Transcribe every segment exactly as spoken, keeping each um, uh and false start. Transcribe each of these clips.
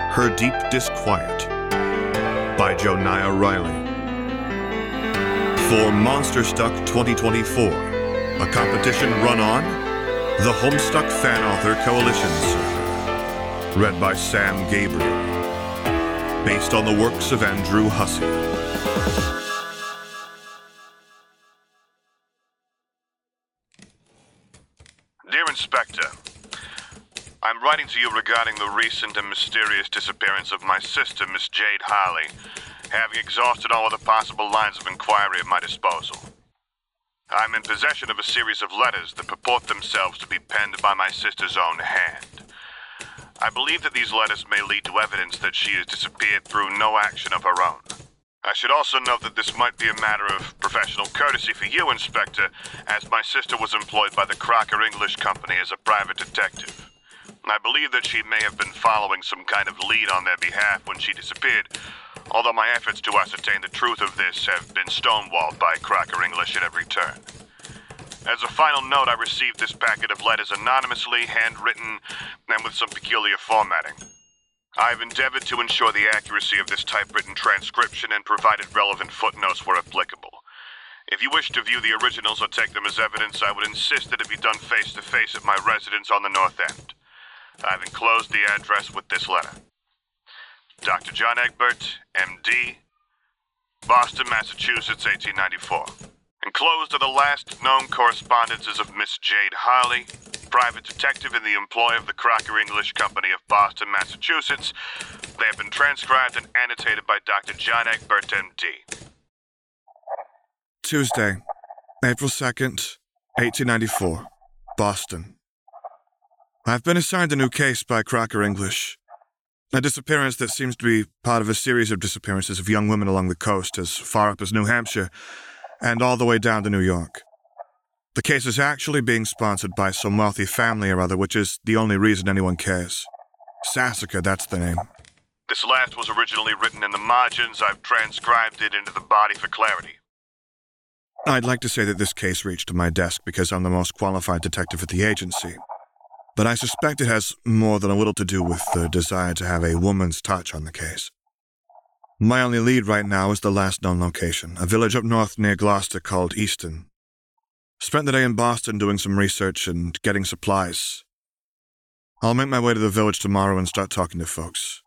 Her Deep Disquiet by Joniah Riley. For Monster Stuck twenty twenty-four, a competition run on the Homestuck Fan Author Coalition server, read by Sam Gabriel, based on the works of Andrew Hussey. Dear Inspector, I'm writing to you regarding the recent and mysterious disappearance of my sister, Miss Jade Harley, having exhausted all of the possible lines of inquiry at my disposal. I'm in possession of a series of letters that purport themselves to be penned by my sister's own hand. I believe that these letters may lead to evidence that she has disappeared through no action of her own. I should also note that this might be a matter of professional courtesy for you, Inspector, as my sister was employed by the Crocker English Company as a private detective. I believe that she may have been following some kind of lead on their behalf when she disappeared, although my efforts to ascertain the truth of this have been stonewalled by Crocker English at every turn. As a final note, I received this packet of letters anonymously, handwritten, and with some peculiar formatting. I've endeavored to ensure the accuracy of this typewritten transcription and provided relevant footnotes where applicable. If you wish to view the originals or take them as evidence, I would insist that it be done face-to-face at my residence on the North End. I've enclosed the address with this letter. Doctor John Egbert, M D, Boston, Massachusetts, eighteen ninety-four. Enclosed are the last known correspondences of Miss Jade Harley, private detective in the employ of the Crocker English Company of Boston, Massachusetts. They have been transcribed and annotated by Doctor John Egbert, M D. Tuesday, April second, eighteen ninety-four, Boston. I've been assigned a new case by Crocker English. A disappearance that seems to be part of a series of disappearances of young women along the coast as far up as New Hampshire and all the way down to New York. The case is actually being sponsored by some wealthy family or other, which is the only reason anyone cares. Sassacre, that's the name. This last was originally written in the margins. I've transcribed it into the body for clarity. I'd like to say that this case reached my desk because I'm the most qualified detective at the agency, but I suspect it has more than a little to do with the desire to have a woman's touch on the case. My only lead right now is the last known location, a village up north near Gloucester called Easton. Spent the day in Boston doing some research and getting supplies. I'll make my way to the village tomorrow and start talking to folks.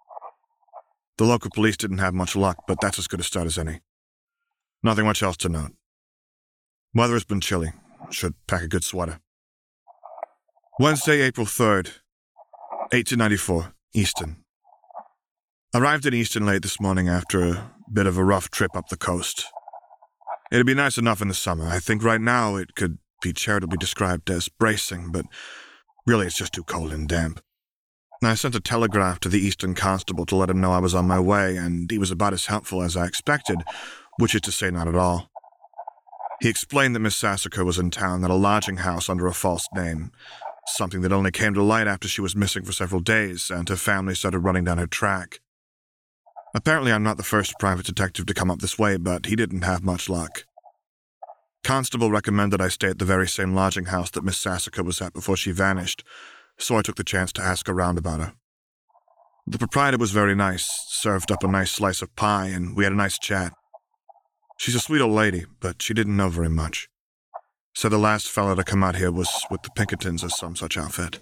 The local police didn't have much luck, but that's as good a start as any. Nothing much else to note. Weather has been chilly. Should pack a good sweater. Wednesday, April third, eighteen ninety-four, Easton. Arrived in Easton late this morning after a bit of a rough trip up the coast. It'd be nice enough in the summer. I think right now it could be charitably described as bracing, but really it's just too cold and damp. I sent a telegraph to the Easton constable to let him know I was on my way, and he was about as helpful as I expected, which is to say not at all. He explained that Miss Sassacre was in town at a lodging house under a false name, something that only came to light after she was missing for several days and her family started running down her track. Apparently I'm not the first private detective to come up this way, but he didn't have much luck. Constable recommended I stay at the very same lodging house that Miss Sassacre was at before she vanished, so I took the chance to ask around about her. The proprietor was very nice, served up a nice slice of pie, and we had a nice chat. She's a sweet old lady, but she didn't know very much. Said the last fellow to come out here was with the Pinkertons or some such outfit.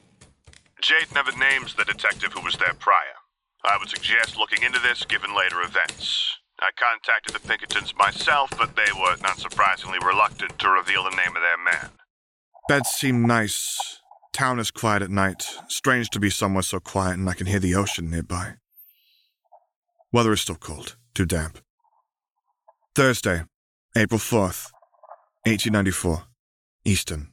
Jade never names the detective who was there prior. I would suggest looking into this given later events. I contacted the Pinkertons myself, but they were, not surprisingly, reluctant to reveal the name of their man. Beds seem nice. Town is quiet at night. Strange to be somewhere so quiet and I can hear the ocean nearby. Weather is still cold, too damp. Thursday, April fourth, eighteen ninety-four, Easton.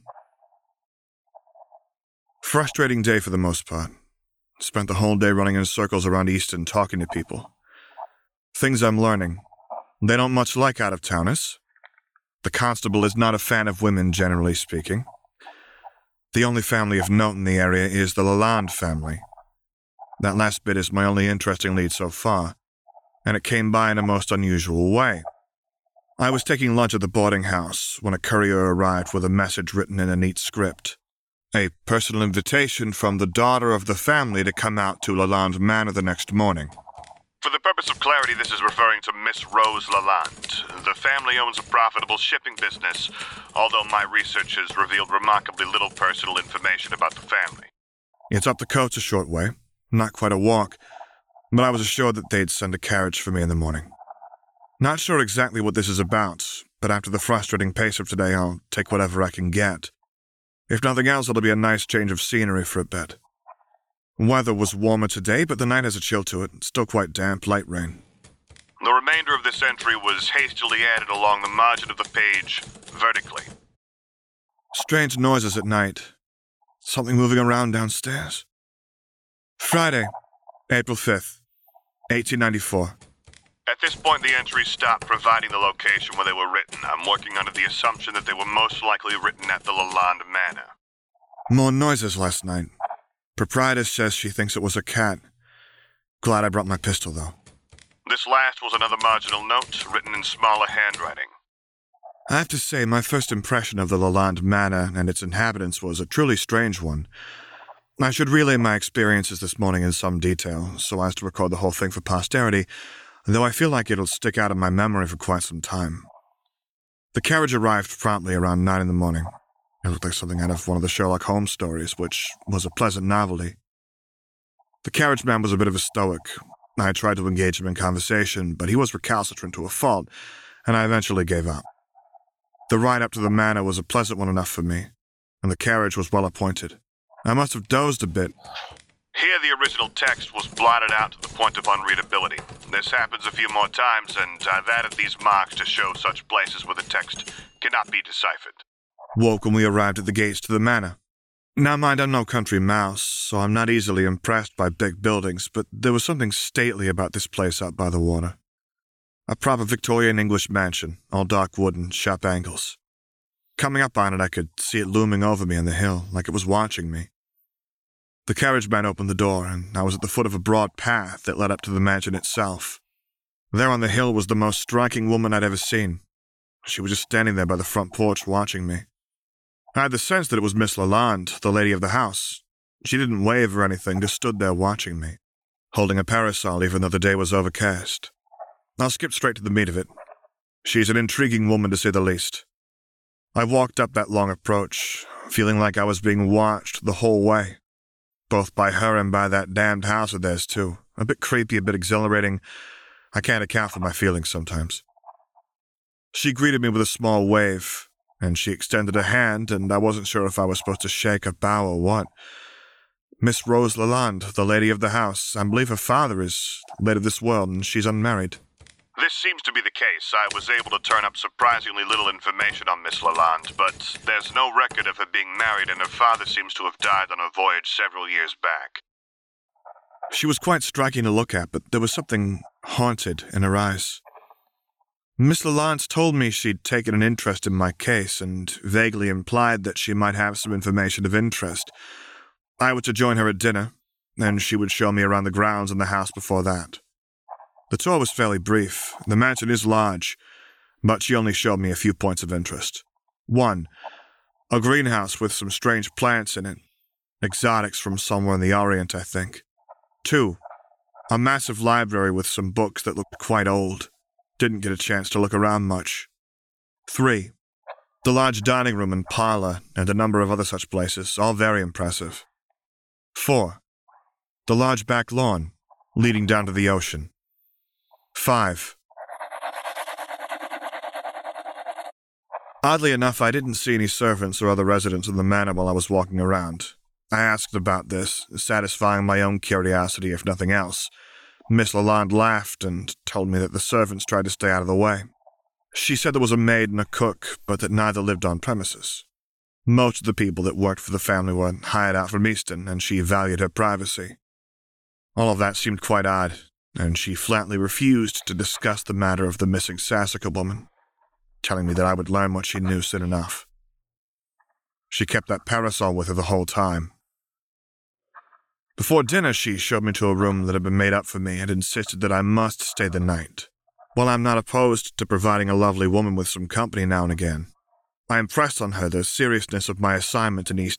Frustrating day for the most part. Spent the whole day running in circles around Easton talking to people. Things I'm learning. They don't much like out-of-towners. The constable is not a fan of women, generally speaking. The only family of note in the area is the Lalonde family. That last bit is my only interesting lead so far, and it came by in a most unusual way. I was taking lunch at the boarding house when a courier arrived with a message written in a neat script. A personal invitation from the daughter of the family to come out to Lalande Manor the next morning. For the purpose of clarity, this is referring to Miss Rose Lalande. The family owns a profitable shipping business, although my research has revealed remarkably little personal information about the family. It's up the coast a short way, not quite a walk, but I was assured that they'd send a carriage for me in the morning. Not sure exactly what this is about, but after the frustrating pace of today, I'll take whatever I can get. If nothing else, it'll be a nice change of scenery for a bit. Weather was warmer today, but the night has a chill to it. Still quite damp, light rain. The remainder of this entry was hastily added along the margin of the page, vertically. Strange noises at night. Something moving around downstairs. Friday, April fifth, eighteen ninety-four. At this point, the entries stopped providing the location where they were written. I'm working under the assumption that they were most likely written at the Lalande Manor. More noises last night. Proprietor says she thinks it was a cat. Glad I brought my pistol, though. This last was another marginal note, written in smaller handwriting. I have to say, my first impression of the Lalande Manor and its inhabitants was a truly strange one. I should relay my experiences this morning in some detail, so as to record the whole thing for posterity, though I feel like it'll stick out in my memory for quite some time. The carriage arrived promptly around nine in the morning. It looked like something out of one of the Sherlock Holmes stories, which was a pleasant novelty. The carriage man was a bit of a stoic. I tried to engage him in conversation, but he was recalcitrant to a fault, and I eventually gave up. The ride up to the manor was a pleasant one enough for me, and the carriage was well appointed. I must have dozed a bit. Here the original text was blotted out to the point of unreadability. This happens a few more times, and I've added these marks to show such places where the text cannot be deciphered. Woke when we arrived at the gates to the manor. Now mind, I'm no country mouse, so I'm not easily impressed by big buildings, but there was something stately about this place out by the water. A proper Victorian English mansion, all dark wood and sharp angles. Coming up on it, I could see it looming over me on the hill, like it was watching me. The carriage man opened the door, and I was at the foot of a broad path that led up to the mansion itself. There on the hill was the most striking woman I'd ever seen. She was just standing there by the front porch watching me. I had the sense that it was Miss Lalande, the lady of the house. She didn't wave or anything, just stood there watching me, holding a parasol even though the day was overcast. I'll skip straight to the meat of it. She's an intriguing woman to say the least. I walked up that long approach, feeling like I was being watched the whole way. Both by her and by that damned house of theirs, too. A bit creepy, a bit exhilarating. I can't account for my feelings sometimes. She greeted me with a small wave, and she extended a hand, and I wasn't sure if I was supposed to shake or bow or what. Miss Rose Lalande, the lady of the house. I believe her father is late of this world, and she's unmarried. This seems to be the case. I was able to turn up surprisingly little information on Miss Lalande, but there's no record of her being married, and her father seems to have died on a voyage several years back. She was quite striking to look at, but there was something haunted in her eyes. Miss Lalande told me she'd taken an interest in my case and vaguely implied that she might have some information of interest. I was to join her at dinner, and she would show me around the grounds and the house before that. The tour was fairly brief. The mansion is large, but she only showed me a few points of interest. One, a greenhouse with some strange plants in it. Exotics from somewhere in the Orient, I think. Two, a massive library with some books that looked quite old. Didn't get a chance to look around much. Three, the large dining room and parlor, and a number of other such places, all very impressive. Four, the large back lawn, leading down to the ocean. Five. Oddly enough, I didn't see any servants or other residents in the manor while I was walking around. I asked about this, satisfying my own curiosity if nothing else. Miss Lalande laughed and told me that the servants tried to stay out of the way. She said there was a maid and a cook, but that neither lived on premises. Most of the people that worked for the family were hired out from Easton, and she valued her privacy. All of that seemed quite odd, and she flatly refused to discuss the matter of the missing Sassacre woman, telling me that I would learn what she knew soon enough. She kept that parasol with her the whole time. Before dinner, she showed me to a room that had been made up for me and insisted that I must stay the night. While I'm not opposed to providing a lovely woman with some company now and again, I impressed on her the seriousness of my assignment in Easton,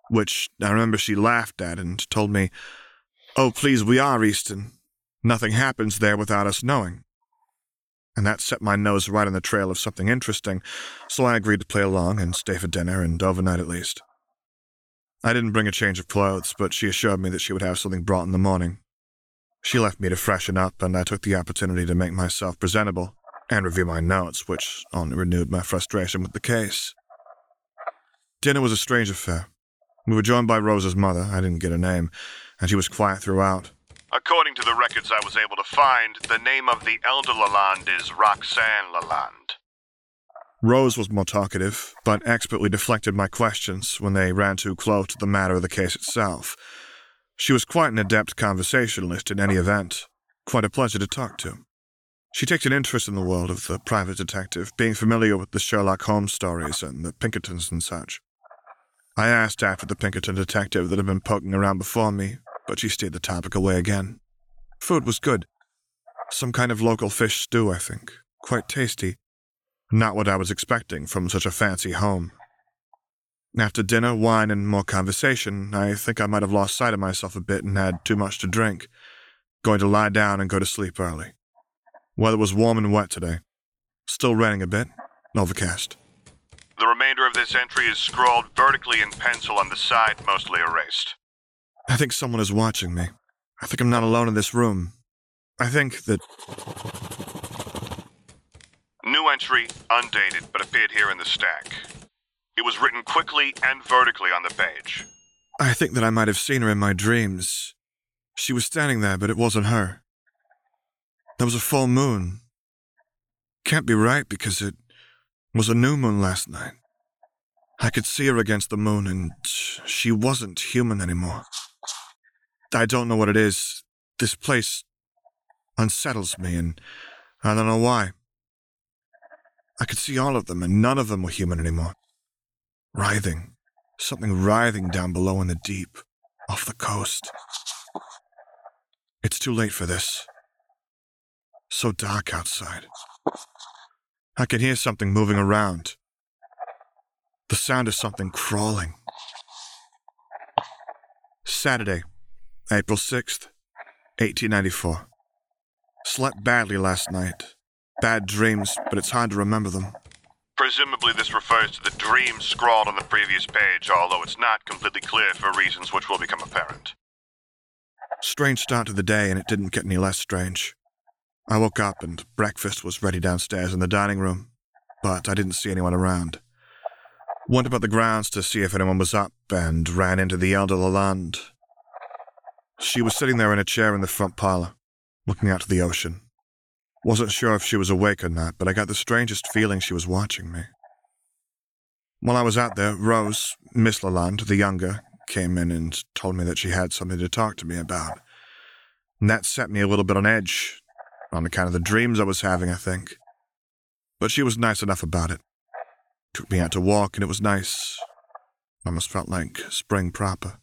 which I remember she laughed at and told me, "Oh, please, we are Easton. Nothing happens there without us knowing." And that set my nose right on the trail of something interesting, so I agreed to play along and stay for dinner and overnight at least. I didn't bring a change of clothes, but she assured me that she would have something brought in the morning. She left me to freshen up, and I took the opportunity to make myself presentable and review my notes, which only renewed my frustration with the case. Dinner was a strange affair. We were joined by Rose's mother, I didn't get her name, and she was quiet throughout. According to the records I was able to find, the name of the elder Lalonde is Roxanne Lalonde. Rose was more talkative, but expertly deflected my questions when they ran too close to the matter of the case itself. She was quite an adept conversationalist in any event, quite a pleasure to talk to. She takes an interest in the world of the private detective, being familiar with the Sherlock Holmes stories and the Pinkertons and such. I asked after the Pinkerton detective that had been poking around before me, but she steered the topic away again. Food was good. Some kind of local fish stew, I think. Quite tasty. Not what I was expecting from such a fancy home. After dinner, wine, and more conversation, I think I might have lost sight of myself a bit and had too much to drink. Going to lie down and go to sleep early. Weather was warm and wet today. Still raining a bit. Overcast. The remainder of this entry is scrawled vertically in pencil on the side, mostly erased. I think someone is watching me. I think I'm not alone in this room. I think that... New entry, undated, but appeared here in the stack. It was written quickly and vertically on the page. I think that I might have seen her in my dreams. She was standing there, but it wasn't her. There was a full moon. Can't be right because it was a new moon last night. I could see her against the moon, and she wasn't human anymore. I don't know what it is. This place unsettles me, and I don't know why. I could see all of them, and none of them were human anymore. Writhing. Something writhing down below in the deep, off the coast. It's too late for this. So dark outside. I can hear something moving around. The sound of something crawling. Saturday, April sixth, eighteen ninety-four. Slept badly last night. Bad dreams, but it's hard to remember them. Presumably this refers to the dream scrawled on the previous page, although it's not completely clear for reasons which will become apparent. Strange start to the day, and it didn't get any less strange. I woke up and breakfast was ready downstairs in the dining room, but I didn't see anyone around. Went about the grounds to see if anyone was up and ran into the elder Lalonde. She was sitting there in a chair in the front parlor, looking out to the ocean. Wasn't sure if she was awake or not, but I got the strangest feeling she was watching me. While I was out there, Rose, Miss Lalonde, the younger, came in and told me that she had something to talk to me about. And that set me a little bit on edge, on account of the dreams I was having, I think. But she was nice enough about it. Took me out to walk, and it was nice. Almost felt like spring proper.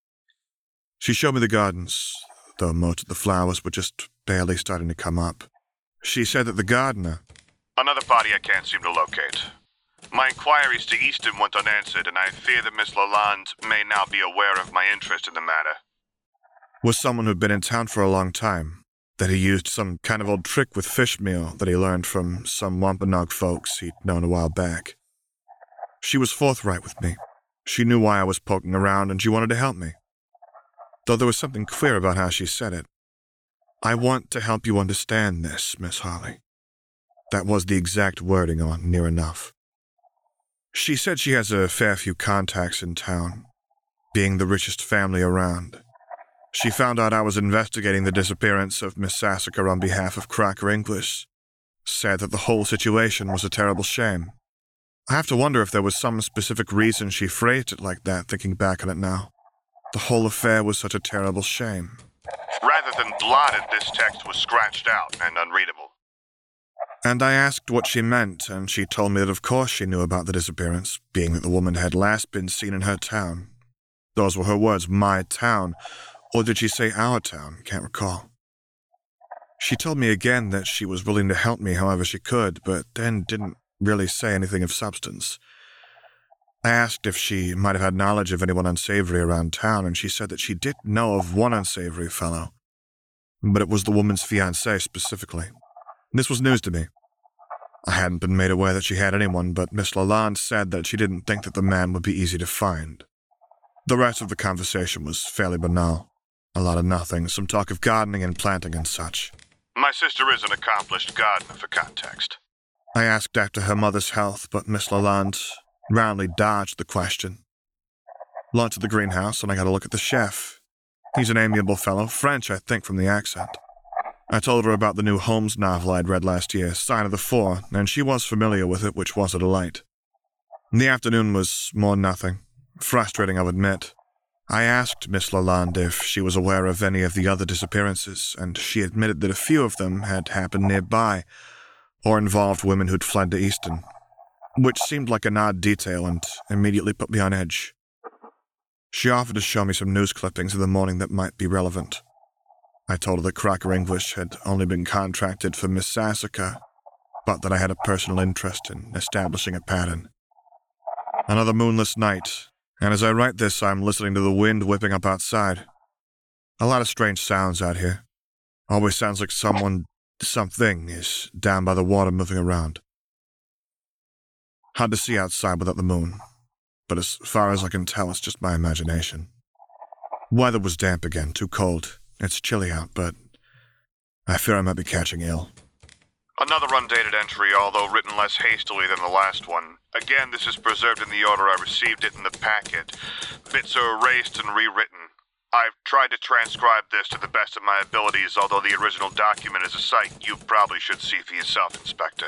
She showed me the gardens, though most of the flowers were just barely starting to come up. She said that the gardener... Another party I can't seem to locate. My inquiries to Easton went unanswered, and I fear that Miss Lalonde may now be aware of my interest in the matter. Was someone who'd been in town for a long time, that he used some kind of old trick with fish meal that he learned from some Wampanoag folks he'd known a while back. She was forthright with me. She knew why I was poking around, and she wanted to help me. Though there was something queer about how she said it. I want to help you understand this, Miss Harley. That was the exact wording on Near Enough. She said she has a fair few contacts in town, being the richest family around. She found out I was investigating the disappearance of Miss Sassacre on behalf of Crocker English. Said that the whole situation was a terrible shame. I have to wonder if there was some specific reason she phrased it like that, thinking back on it now. The whole affair was such a terrible shame. Rather than blotted, this text was scratched out and unreadable. And I asked what she meant, and she told me that of course she knew about the disappearance, being that the woman had last been seen in her town. Those were her words, my town. Or did she say our town? Can't recall. She told me again that she was willing to help me however she could, but then didn't really say anything of substance. I asked if she might have had knowledge of anyone unsavory around town, and she said that she did know of one unsavory fellow, but it was the woman's fiancé specifically. This was news to me. I hadn't been made aware that she had anyone, but Miss Lalonde said that she didn't think that the man would be easy to find. The rest of the conversation was fairly banal. A lot of nothing, some talk of gardening and planting and such. My sister is an accomplished gardener, for context. I asked after her mother's health, but Miss Lalonde roundly dodged the question. Lunch at the greenhouse, and I got a look at the chef. He's an amiable fellow, French, I think, from the accent. I told her about the new Holmes novel I'd read last year, Sign of the Four, and she was familiar with it, which was a delight. The afternoon was more nothing. Frustrating, I'll admit. I asked Miss Lalonde if she was aware of any of the other disappearances, and she admitted that a few of them had happened nearby, or involved women who'd fled to Easton, which seemed like an odd detail and immediately put me on edge. She offered to show me some news clippings in the morning that might be relevant. I told her that Crocker English had only been contracted for Miss Sassacre, but that I had a personal interest in establishing a pattern. Another moonless night, and as I write this, I'm listening to the wind whipping up outside. A lot of strange sounds out here. Always sounds like someone, something, is down by the water moving around. Hard to see outside without the moon, but as far as I can tell, it's just my imagination. Weather was damp again, too cold. It's chilly out, but I fear I might be catching ill. Another undated entry, although written less hastily than the last one. Again, this is preserved in the order I received it in the packet. Bits are erased and rewritten. I've tried to transcribe this to the best of my abilities, although the original document is a sight you probably should see for yourself, Inspector.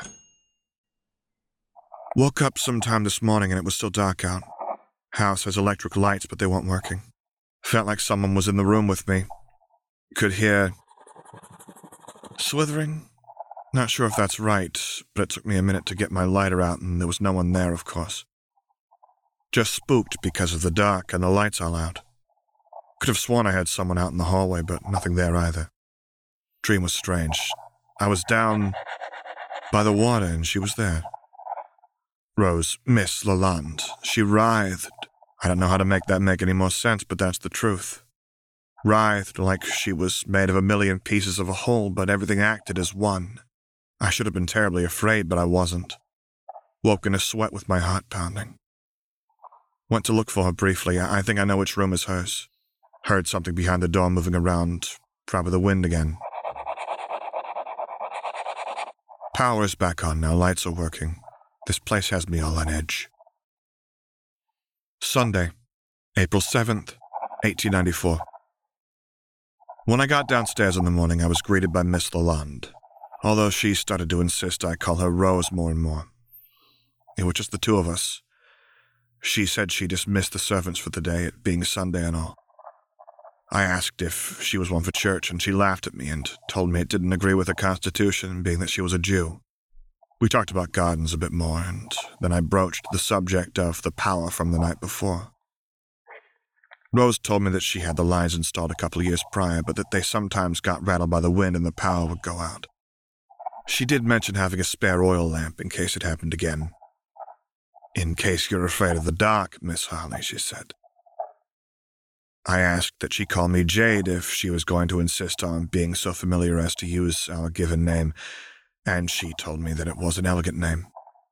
Woke up sometime this morning and it was still dark out. House has electric lights, but they weren't working. Felt like someone was in the room with me. Could hear slithering. Not sure if that's right, but it took me a minute to get my lighter out and there was no one there, of course. Just spooked because of the dark and the lights all out. Could have sworn I had someone out in the hallway, but nothing there either. Dream was strange. I was down by the water and she was there. Rose, Miss Lalonde. She writhed. I don't know how to make that make any more sense, but that's the truth. Writhed like she was made of a million pieces of a whole, but everything acted as one. I should have been terribly afraid, but I wasn't. Woke in a sweat with my heart pounding. Went to look for her briefly. I think I know which room is hers. Heard something behind the door moving around, probably the wind again. Power's back on now, lights are working. This place has me all on edge. Sunday, April seventh, eighteen ninety-four. When I got downstairs in the morning, I was greeted by Miss Lalonde, although she started to insist I call her Rose more and more. It was just the two of us. She said she dismissed the servants for the day, it being Sunday and all. I asked if she was one for church, and she laughed at me and told me it didn't agree with her constitution, being that she was a Jew. We talked about gardens a bit more, and then I broached the subject of the power from the night before. Rose told me that she had the lines installed a couple of years prior, but that they sometimes got rattled by the wind and the power would go out. She did mention having a spare oil lamp in case it happened again. In case you're afraid of the dark, Miss Harley, she said. I asked that she call me Jade if she was going to insist on being so familiar as to use our given name, and she told me that it was an elegant name.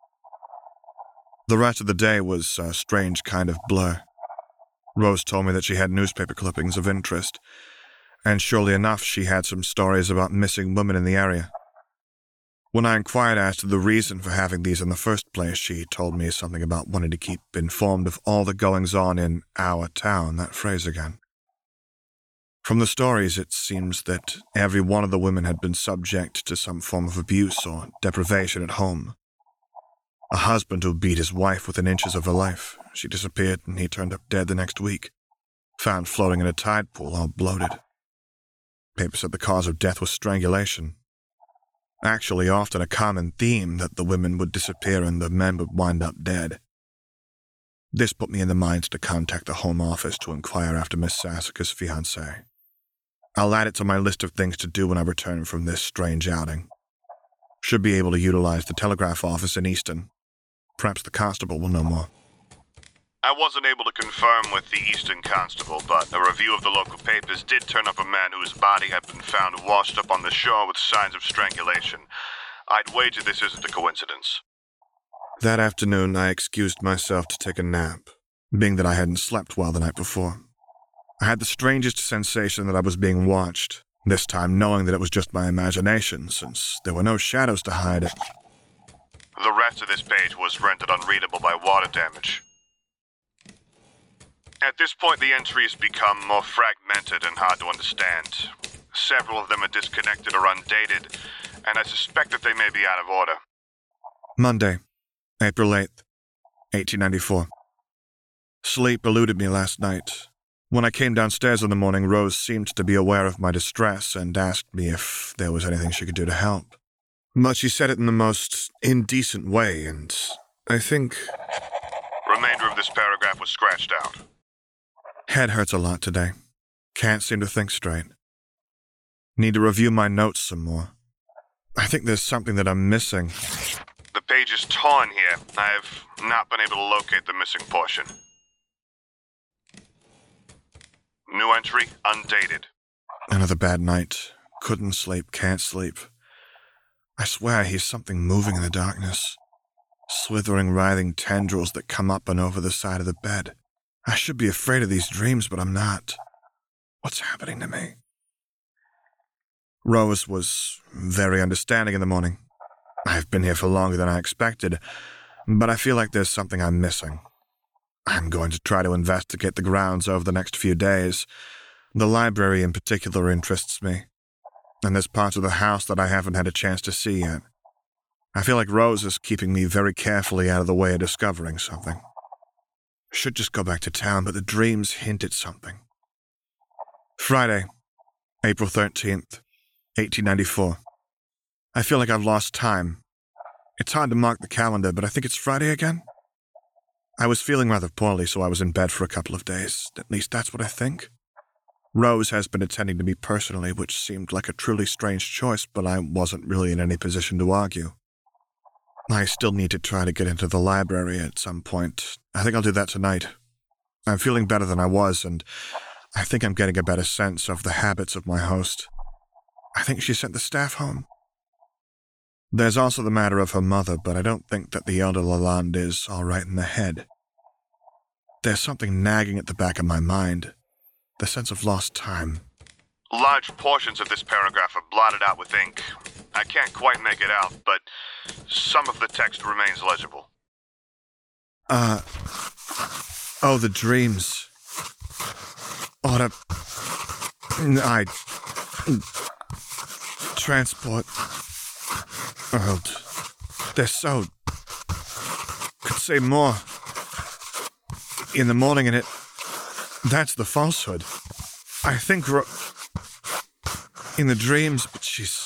The rest of the day was a strange kind of blur. Rose told me that she had newspaper clippings of interest, and surely enough she had some stories about missing women in the area. When I inquired as to the reason for having these in the first place, she told me something about wanting to keep informed of all the goings-on in our town, that phrase again. From the stories, it seems that every one of the women had been subject to some form of abuse or deprivation at home. A husband who beat his wife within inches of her life. She disappeared and he turned up dead the next week, found floating in a tide pool, all bloated. Paper said the cause of death was strangulation. Actually, often a common theme that the women would disappear and the men would wind up dead. This put me in the mind to contact the Home Office to inquire after Miss Sassacre's fiancé. I'll add it to my list of things to do when I return from this strange outing. Should be able to utilize the telegraph office in Easton. Perhaps the constable will know more. I wasn't able to confirm with the Eastern Constable, but a review of the local papers did turn up a man whose body had been found washed up on the shore with signs of strangulation. I'd wager this isn't a coincidence. That afternoon, I excused myself to take a nap, being that I hadn't slept well the night before. I had the strangest sensation that I was being watched, this time knowing that it was just my imagination, since there were no shadows to hide it. The rest of this page was rendered unreadable by water damage. At this point, the entries become more fragmented and hard to understand. Several of them are disconnected or undated, and I suspect that they may be out of order. Monday, April eighth, eighteen ninety-four. Sleep eluded me last night. When I came downstairs in the morning, Rose seemed to be aware of my distress and asked me if there was anything she could do to help. But she said it in the most indecent way, and I think... Remainder of this paragraph was scratched out. Head hurts a lot today. Can't seem to think straight. Need to review my notes some more. I think there's something that I'm missing. The page is torn here. I've not been able to locate the missing portion. New entry, undated. Another bad night. Couldn't sleep, can't sleep. I swear he's something moving in the darkness. Slithering, writhing tendrils that come up and over the side of the bed. I should be afraid of these dreams, but I'm not. What's happening to me? Rose was very understanding in the morning. I've been here for longer than I expected, but I feel like there's something I'm missing. I'm going to try to investigate the grounds over the next few days. The library in particular interests me, and there's parts of the house that I haven't had a chance to see yet. I feel like Rose is keeping me very carefully out of the way of discovering something. Should just go back to town, but the dreams hint at something. Friday, April thirteenth, eighteen ninety-four. I feel like I've lost time. It's hard to mark the calendar, but I think it's Friday again. I was feeling rather poorly, so I was in bed for a couple of days. At least that's what I think. Rose has been attending to me personally, which seemed like a truly strange choice, but I wasn't really in any position to argue. I still need to try to get into the library at some point. I think I'll do that tonight. I'm feeling better than I was, and I think I'm getting a better sense of the habits of my host. I think she sent the staff home. There's also the matter of her mother, but I don't think that the elder Lalande is all right in the head. There's something nagging at the back of my mind. The sense of lost time. Large portions of this paragraph are blotted out with ink. I can't quite make it out, but some of the text remains legible. Uh... Oh, the dreams. Ought to... I... Transport... World. They're so... Could say more. In the morning and it... That's the falsehood. I think... Ro- in the dreams, but she's...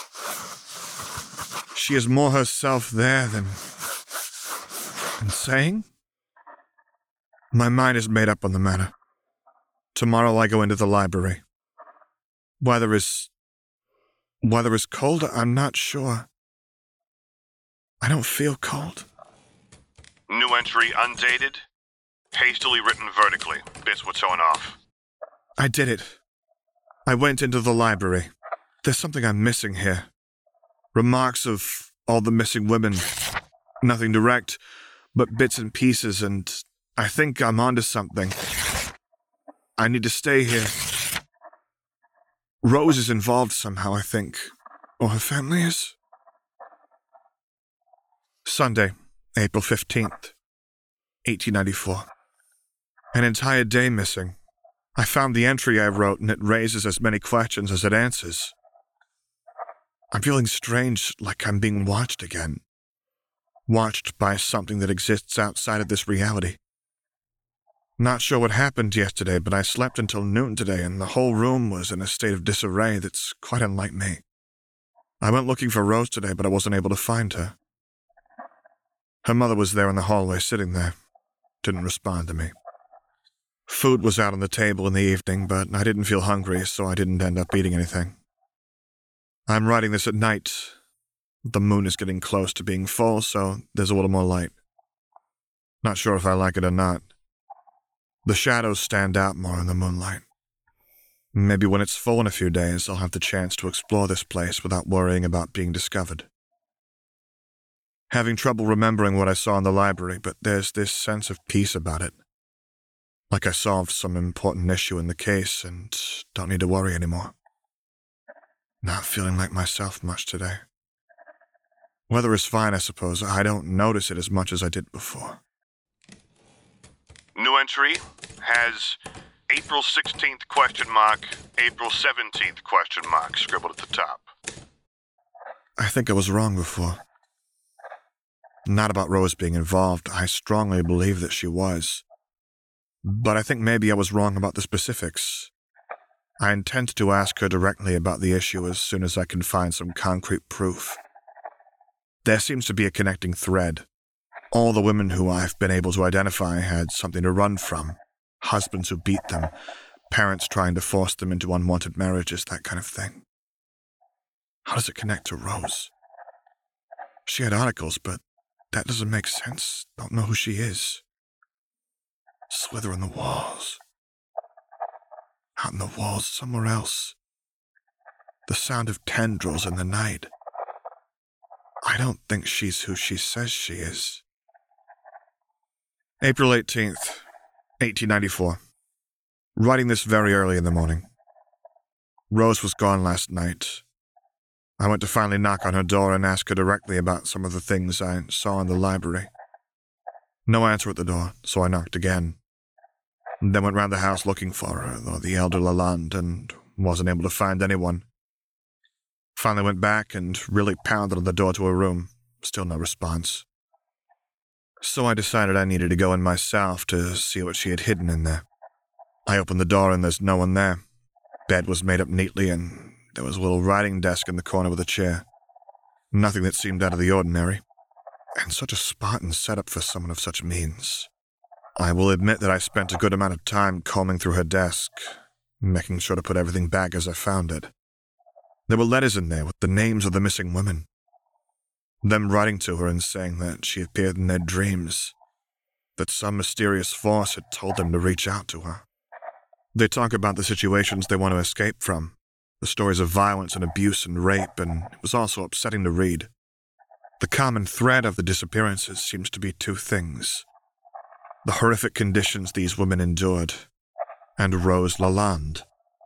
She is more herself there than... than saying? My mind is made up on the matter. Tomorrow I go into the library. Weather is... Weather is cold, I'm not sure. I don't feel cold. New entry undated. Hastily written vertically. Bits were torn off. I did it. I went into the library. There's something I'm missing here. Remarks of all the missing women. Nothing direct, but bits and pieces, and I think I'm onto something. I need to stay here. Rose is involved somehow, I think. Or her family is. Sunday, April fifteenth, eighteen ninety-four. An entire day missing. I found the entry I wrote, and it raises as many questions as it answers. I'm feeling strange, like I'm being watched again. Watched by something that exists outside of this reality. Not sure what happened yesterday, but I slept until noon today, and the whole room was in a state of disarray that's quite unlike me. I went looking for Rose today, but I wasn't able to find her. Her mother was there in the hallway, sitting there. Didn't respond to me. Food was out on the table in the evening, but I didn't feel hungry, so I didn't end up eating anything. I'm writing this at night. The moon is getting close to being full, so there's a little more light. Not sure if I like it or not. The shadows stand out more in the moonlight. Maybe when it's full in a few days, I'll have the chance to explore this place without worrying about being discovered. Having trouble remembering what I saw in the library, but there's this sense of peace about it. Like I solved some important issue in the case and don't need to worry anymore. Not feeling like myself much today. Weather is fine, I suppose. I don't notice it as much as I did before. New entry has April sixteenth question mark, April seventeenth question mark scribbled at the top. I think I was wrong before. Not about Rose being involved. I strongly believe that she was. But I think maybe I was wrong about the specifics. I intend to ask her directly about the issue as soon as I can find some concrete proof. There seems to be a connecting thread. All the women who I've been able to identify had something to run from. Husbands who beat them, parents trying to force them into unwanted marriages, that kind of thing. How does it connect to Rose? She had articles, but that doesn't make sense. Don't know who she is. Slither in the walls. Out in the walls, somewhere else. The sound of tendrils in the night. I don't think she's who she says she is. April eighteenth, eighteen ninety-four. Writing this very early in the morning. Rose was gone last night. I went to finally knock on her door and ask her directly about some of the things I saw in the library. No answer at the door, so I knocked again. Then went round the house looking for her, though the elder Lalonde, and wasn't able to find anyone. Finally went back and really pounded on the door to her room. Still no response. So I decided I needed to go in myself to see what she had hidden in there. I opened the door and there's no one there. Bed was made up neatly and there was a little writing desk in the corner with a chair. Nothing that seemed out of the ordinary. And such a Spartan setup for someone of such means. I will admit that I spent a good amount of time combing through her desk, making sure to put everything back as I found it. There were letters in there with the names of the missing women. Them writing to her and saying that she appeared in their dreams, that some mysterious force had told them to reach out to her. They talk about the situations they want to escape from, the stories of violence and abuse and rape, and it was also upsetting to read. The common thread of the disappearances seems to be two things. The horrific conditions these women endured, and Rose Lalonde.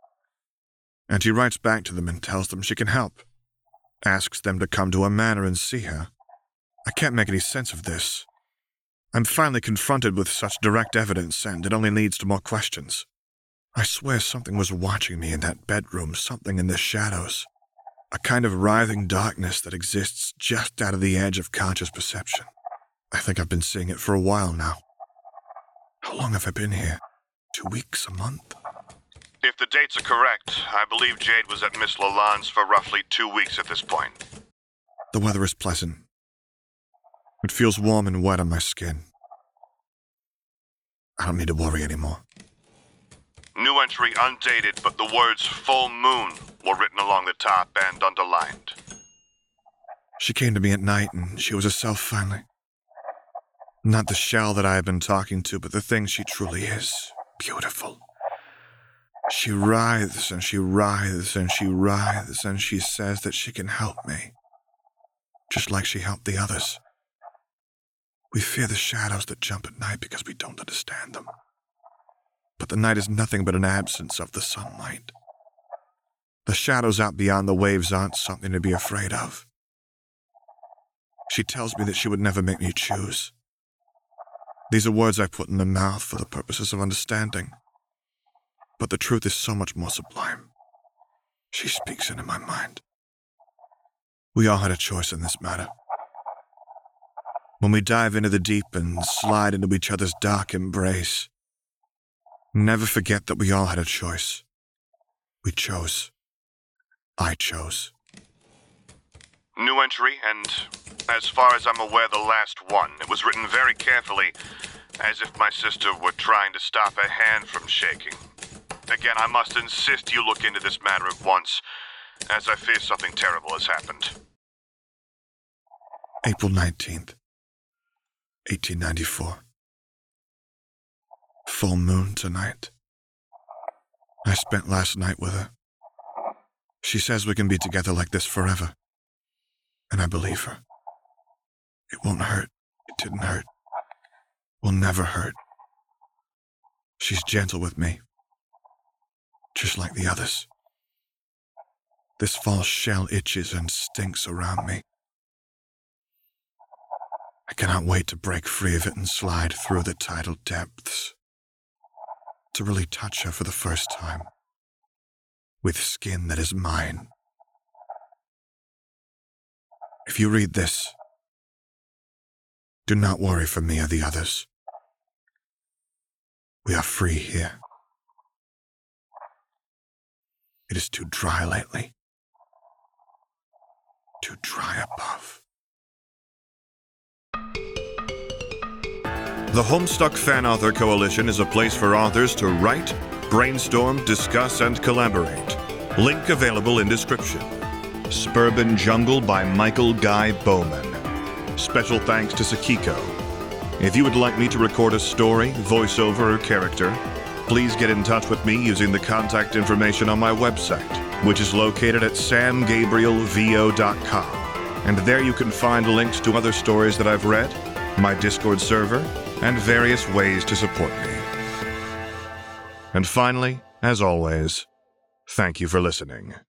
And he writes back to them and tells them she can help. Asks them to come to a manor and see her. I can't make any sense of this. I'm finally confronted with such direct evidence, and it only leads to more questions. I swear something was watching me in that bedroom, something in the shadows. A kind of writhing darkness that exists just out of the edge of conscious perception. I think I've been seeing it for a while now. How long have I been here? Two weeks, a month? If the dates are correct, I believe Jade was at Miss Lalonde's for roughly two weeks at this point. The weather is pleasant. It feels warm and wet on my skin. I don't need to worry anymore. New entry undated, but the words full moon were written along the top and underlined. She came to me at night and she was herself finally. Not the shell that I have been talking to, but the thing she truly is. Beautiful. She writhes and she writhes and she writhes and she says that she can help me. Just like she helped the others. We fear the shadows that jump at night because we don't understand them. But the night is nothing but an absence of the sunlight. The shadows out beyond the waves aren't something to be afraid of. She tells me that she would never make me choose. These are words I put in her mouth for the purposes of understanding. But the truth is so much more sublime. She speaks into my mind. We all had a choice in this matter. When we dive into the deep and slide into each other's dark embrace, never forget that we all had a choice. We chose. I chose. New entry, and as far as I'm aware, the last one. It was written very carefully, as if my sister were trying to stop her hand from shaking. Again, I must insist you look into this matter at once, as I fear something terrible has happened. April nineteenth, eighteen ninety-four. full moon tonight. I spent last night with her. She says we can be together like this forever. And I believe her. It won't hurt. It didn't hurt. Will never hurt. She's gentle with me. Just like the others. This false shell itches and stinks around me. I cannot wait to break free of it and slide through the tidal depths. To really touch her for the first time. With skin that is mine. If you read this, do not worry for me or the others. We are free here. It is too dry lately. Too dry above. The Homestuck Fan Author Coalition is a place for authors to write, brainstorm, discuss, and collaborate. Link available in description. Suburban Jungle by Michael Guy Bowman. Special thanks to Sakiko. If you would like me to record a story, voiceover, or character, please get in touch with me using the contact information on my website, which is located at sam gabriel v o dot com. And there you can find links to other stories that I've read, my Discord server, and various ways to support me. And finally, as always, thank you for listening.